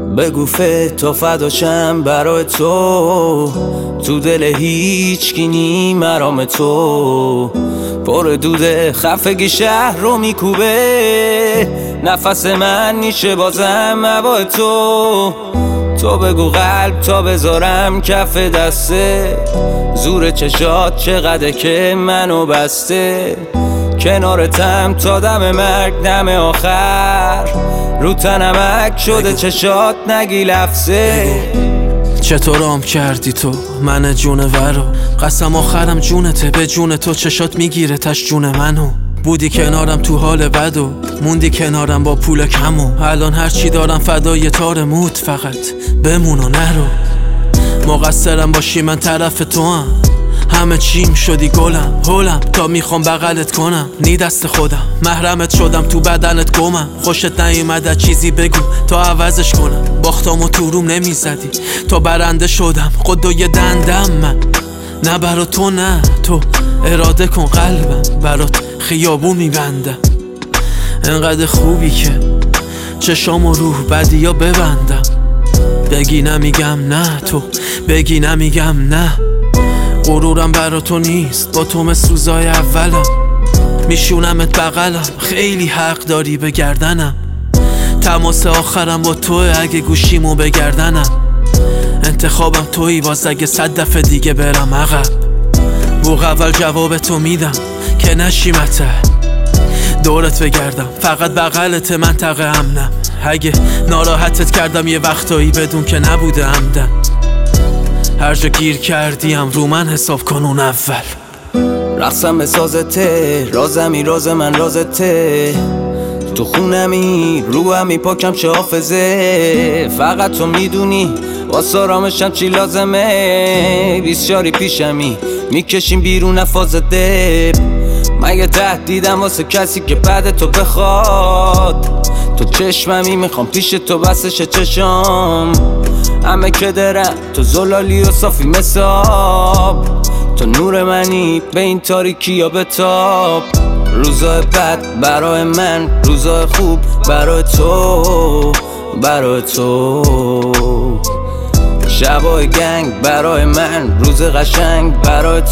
بگو تو فداشم برای تو دل هیچکی نی مرام تو پر دوده خفگی شهر رو میکوبه نفس من نیشه بازم هوای تو بگو قلب تا بذارم کف دسته زور چشات چقدر که منو بسته کنارتم تا دم مرگ دم آخر رو تنمک شده چشات نگی لفظه چطور آم کردی تو من جونورو قسم آخرم جونته به جون تو چشات میگیره تش جون منو بودی کنارم تو حال بد و موندی کنارم با پول کمو الان هرچی دارم فدای تار موت فقط بمون و نرو مقصرم باشی من طرف تو هم همه چیم شدی گلم هولم تا میخوام بغلت کنم نی دست خودم محرمت شدم تو بدنت گمم خوشت نیومده چیزی بگو تا عوضش کنم باختامو تو روم نمیزدی تا برنده شدم قدوی دندم من نه برا تو نه تو اراده کن قلبم برات خیابون میبندم انقدر خوبی که چشام و روح بدی یا ببندم بگی نمیگم نه تو بگی نمیگم نه غرورم برا تو نیست با تو مثل روزای اولم میشونمت بغلم خیلی حق داری به گردنم تماس آخرم با توه اگه گوشیمو بگردنم انتخابم تویی باز اگه 100 دفعه دیگه برم عقب بوق اول جواب تو میدم که نشیمته دورت بگردم فقط بغلت منطقه امنم اگه ناراحتت کردم یه وقتایی بدون که نبوده عمدن هر جا گیر کردیم رو من حساب کن اون اول رقصم به سازته رازمی راز من رازته تو خونمی رو همی پاکم چه حافظه فقط تو میدونی واسه آرامشم چی لازمه 20 شاری پیشمی میکشیم بیرون نفاز دب مگه تهدیدم واسه کسی که بعد تو بخواد تو چشممی میخوام پیش تو بسش چشام همه که درم تو زلالی و صافی مساب تو نور منی به این تاریکی یا بتاب روزای بد برای من روزای خوب برای تو شبای گنگ برای من روز قشنگ برای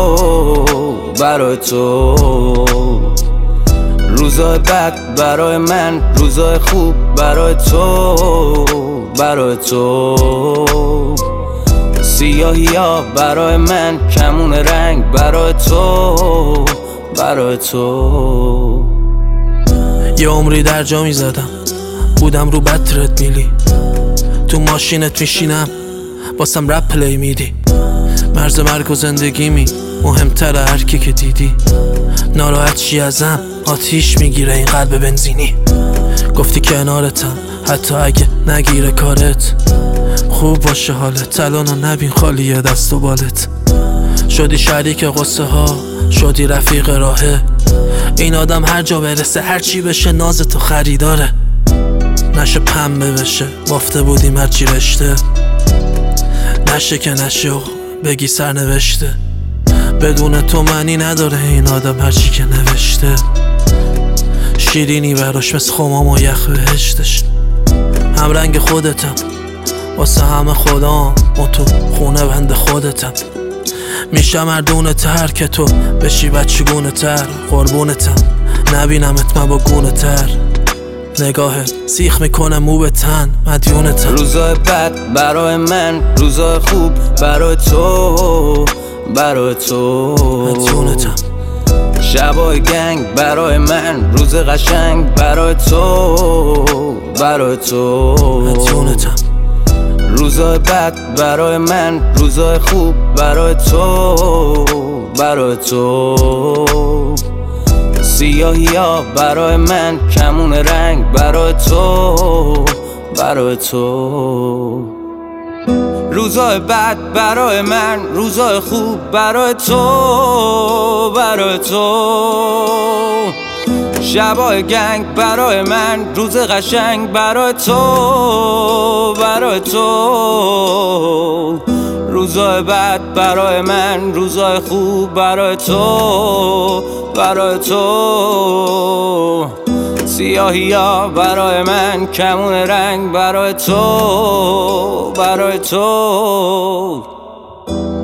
تو روزای بد برای من روزای خوب برای تو سیاهی ها برای من کمون رنگ برای تو یه عمری در جا میزدم بودم رو بطرت میلی تو ماشینت میشینم باسم رپ پلی میدی مرز مرگ و زندگیمی مهمتره هرکی که دیدی ناراحت چی ازم آتیش میگیره این قلب بنزینی گفتی کنارتم حتی اگه نگیره کارت خوب باشه حالت الانو نبین خالیه دست و بالت شدی شریک قصه ها شدی رفیق راهه این آدم هر جا برسه هر چی بشه ناز تو خریداره نشه پنبه بشه بافته بودیم هرچی رشته نشه که نشه بگی سرنوشته بدون تو معنی نداره این آدم هرچی که نوشته شیرینی براش مثل خمام و یخ بهشتش هم رنگ خودتم واسه همه خدام و تو خونه بند خودتم میشم مردونه تر که تو بشی بچگونه تر قربونتم نبینمت من با گونه تر نگاهت سیخ میکنه مو به تن مدیونتم روزای بد برای من روزای خوب برای تو مدیونتم شبای گنگ برای من روز قشنگ برای تو مدیونتم روزای بد برای من روزای خوب برای تو سیاهی ها برای من کمون رنگ برای تو روزای بد برای من روزای خوب برای تو شبای گنگ برای من روز قشنگ برای تو روزای بد برای من روزای خوب برای تو سیاهی ها برای من کمون رنگ برای تو